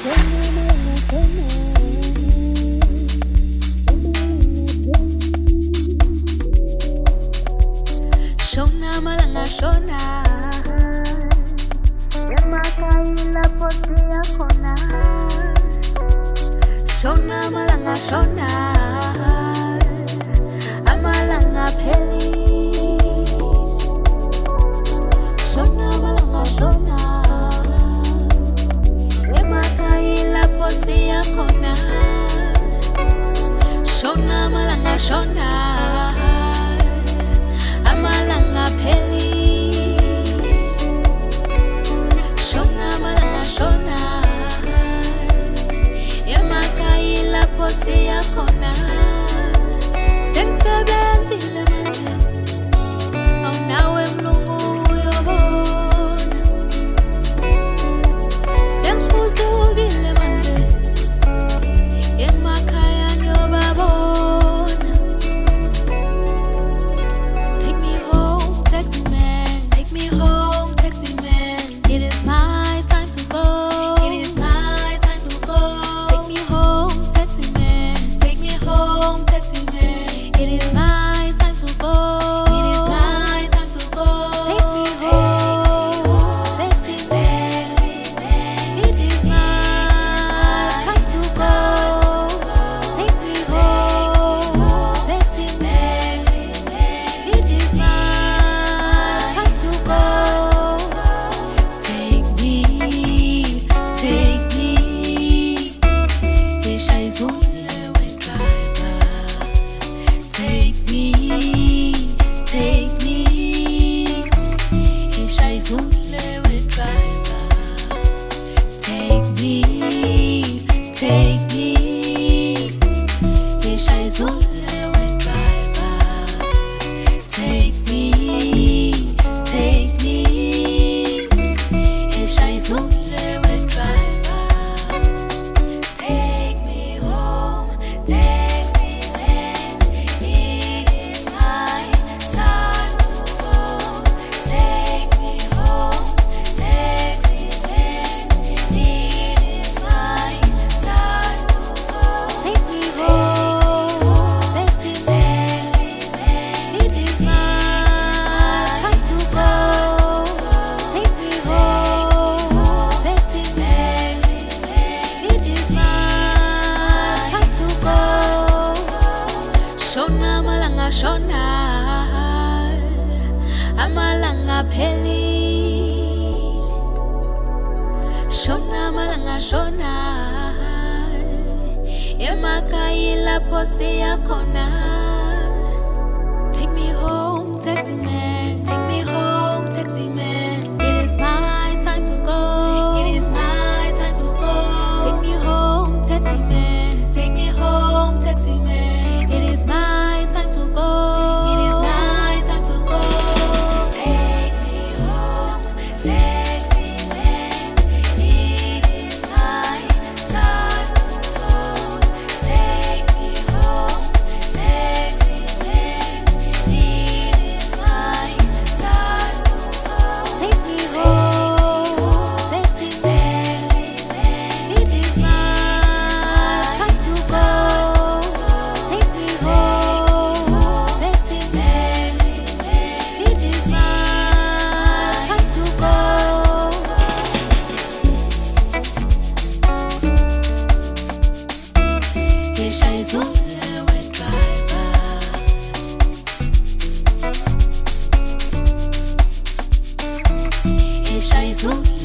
Shona malanga shona Yamakaila potea kona Shona malanga shona Amalanga peli Shona malanga shona Yamakaila potea kona Shona malanga shona Amalanga peli Shona malanga shona Yamakaila posi yakona Sensebenzile manje Awunawe mlungu uyobona Sengihuzukile manje Emakhaya ngiyobabona Take me home, taxi man. It is my time to go. It is my time to go. Take me home, taxi man. Take me home, taxi man. It is my time to go. It is my time to go. Take me home, taxi man. It is my time to go. Take me home, taxi man. It is my time to go. Take me. Ishayizule we driver. Take me. Ishayizule we driver. Take me. Ishayizule we driver. Take me. Ishayizule we driver. Take me home, taxi man. It is my time to go. Take me home, taxi man. It is my time to go. Take me home, taxi man. It is my time to go. Take me home, taxi man. It is my time to go. Shona malanga shona Amalanga peli Shona malanga shona Yamakaila posi yakona Take me home, taxi man. Take me home, taxi man. It is my time to go. It is my time to go. Take me home, taxi man. Take me home, taxi man. It is my time to go. It is my time to go. Take me home, taxi man. It is my time to go. Take me home, taxi man. It is my time to go. Take me home, taxi man. It is my time to go. Take me home, taxi man. It is my time to go. Ishayizule we driver. Ishayizule